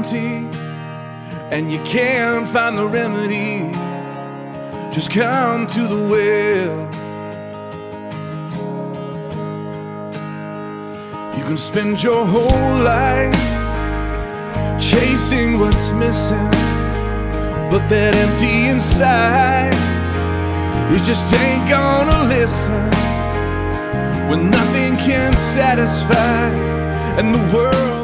empty and you can't find the remedy, just come to the well. You can spend your whole life chasing what's missing, but that empty inside, you just ain't gonna listen. When nothing can satisfy and the world